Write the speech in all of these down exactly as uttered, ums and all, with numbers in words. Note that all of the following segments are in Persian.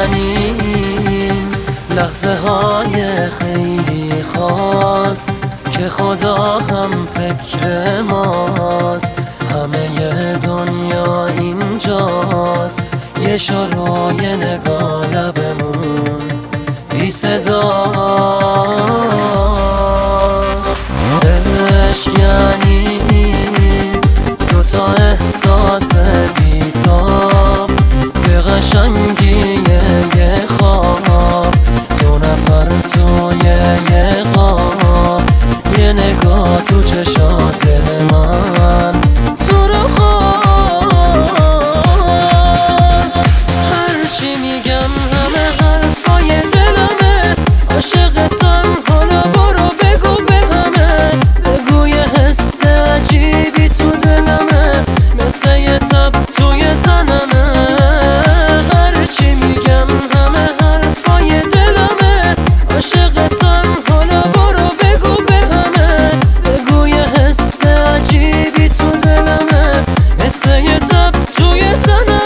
یعنی لحظه های خیلی خاص که خدا هم فکر ماست. همه دنیا اینجاست، یه شروع یه نگاه لبمون بی صداست. عشق یعنی دوتا احساس بی‌تاب به قشنگی یه خواب، دو نفر توی یه خواب، یه نگاه تو چشات دل من تو رو خواست. هرچی میگم همه حرفای دلمه، عاشقتم حالا برو بگو به همه، بگو یه حس عجیبی تو دلمه، مثل یه تب توی تنمه. هرچی میگم همه حرفای دلمه، عاشقتم حالا برو بگو به همه، بگو یه حس عجیبی تو دلمه، مثل یه تب توی تنمه.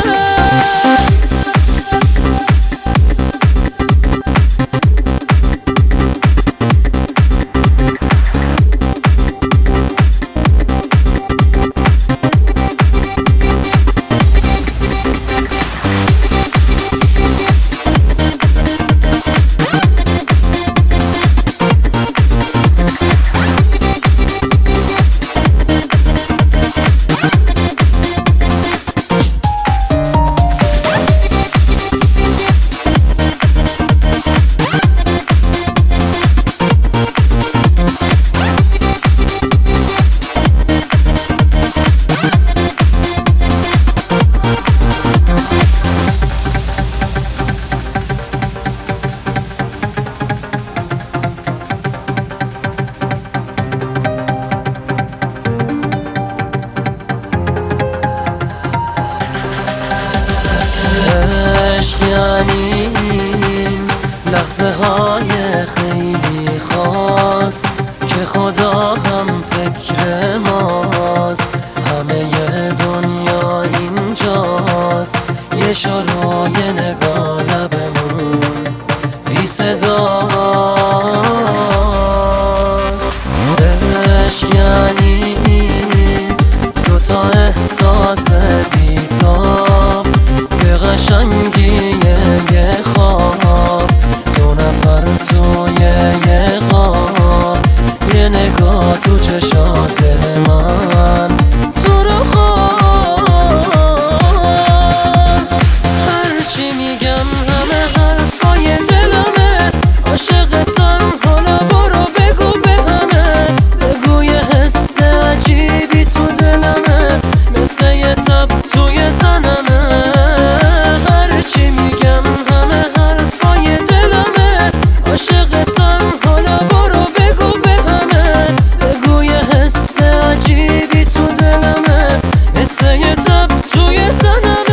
عشق یعنی لحظه های خیلی خاص که خدا هم فکر ماست. همه دنیا اینجاست، یه شروع یه نگاه لبمون بی صداست. عشق یعنی دوتا احساس بی‌تاب به قشنگی یه خواب، دو نفر توی یه خواب، یه نگاه تو چشات دل من تو رو خواست. هرچی میگم همه حرفای دلمه، عاشقتم حالا برو بگو به همه، بگو یه حس عجیبی تو دلمه، مثل یه تب توی تنمه. هرچی میگم همه حرفای دلمه، عاشقتم حالا برو بگو به همه، بگو یه حس عجیبی تو دلمه، مثل یه تب توی تنمه.